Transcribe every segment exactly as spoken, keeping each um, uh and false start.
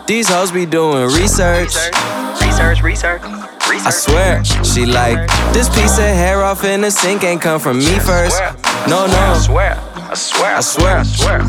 These hoes be doing research. Research, research, research. I swear, she like, this piece of hair off in the sink ain't come from me first. No, no. I swear, I swear, I swear, I swear.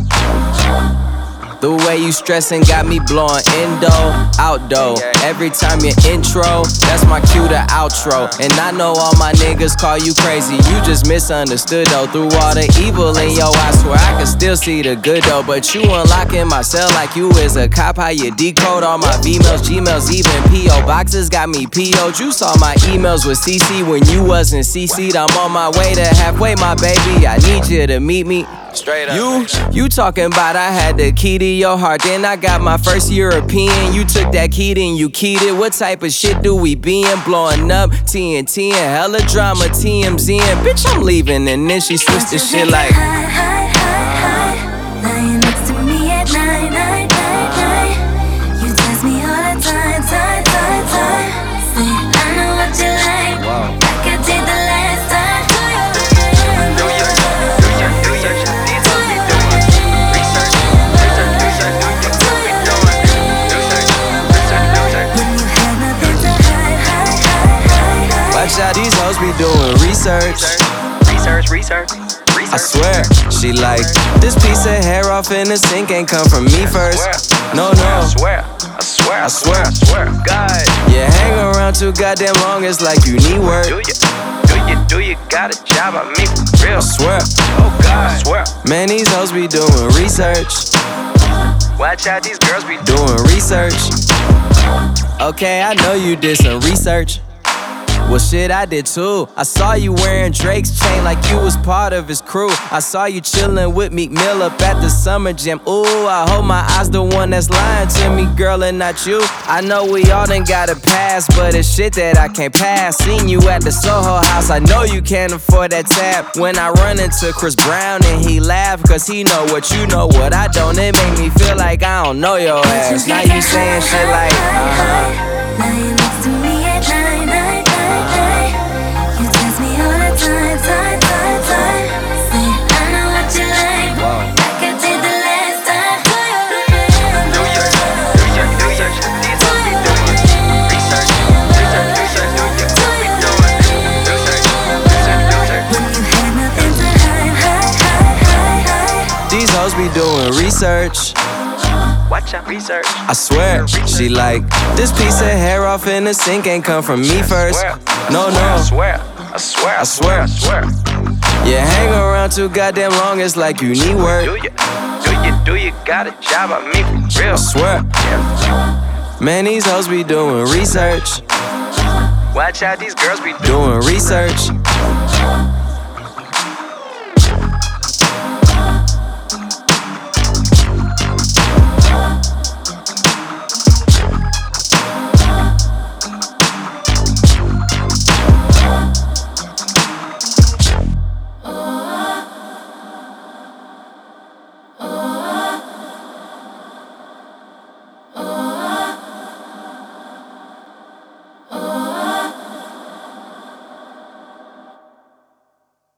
The way you stressin' got me blowing indo, outdo. Every time you intro, that's my cue to outro. And I know all my niggas call you crazy, you just misunderstood though. Through all the evil in yo, I swear I can still see the good though. But you unlocking my cell like you is a cop. How you decode all my V-mails, Gmails, even P O boxes got me P O'd. You saw my emails with C C when you wasn't C C'd. I'm on my way to halfway, my baby. I need you to meet me. Straight up. You, you talking about I had the key to your heart, then I got my first European. You took that key, then you keyed it. What type of shit do we be in? Blowing up T N T and hella drama, T M Z and bitch, I'm leaving. And then she switched the shit like Hi, hi, hi, hi. Lying next to me at night, night, night, night. You text me all the time, time, time, time. Say, I know what you like. Wow. I could take the last time. Do your, do your, do your, these hoes be doing research. Research, research, do your, do be doing research. Research, research. When you had nothing to hide, hide, hide, hide, hide. watch out, these hoes be doing research. Research, research, research. I swear, she like, this piece of hair off in the sink ain't come from me first. No, I no, swear, I swear, I swear. I swear. God, you hang around too goddamn long, it's like you need work. do you, do you, do you got a job? I mean, for real. I swear, Oh God, I swear. man, these hoes be doing research. Watch out, these girls be Doing research. Okay, I know you did some research. Well, shit, I did too. I saw you wearing Drake's chain like you was part of his crew. I saw you chillin' with Meek Mill up at the summer jam. Ooh, I hope my eyes the one that's lying to me, girl, and not you. I know we all done got a pass, but it's shit that I can't pass. Seen you at the Soho House, I know you can't afford that tab. When I run into Chris Brown and he laugh, cause he know what you know, what I don't. It make me feel like I don't know your ass. Now you saying shit like, uh-huh. Lying next to me at night, night, night, night. You text me all the time, time, time, time. Say, I know what you like. I could take the last time. do your, do your, do your, these hoes be doing research. Research, research, do your, do be doing research. Research, research. When you had nothing to hide, hide, hide, hide, hide. These hoes be doing research. Watch out, research. I swear, she like, this piece of hair off in the sink ain't come from me first. No, I no, swear, I swear, I swear, I swear. you hang around too goddamn long, it's like you need Do work. you, do you, do you got a job? I mean, for real. I swear, Yeah. man, these hoes be doing research. Watch out, these girls be Doing research.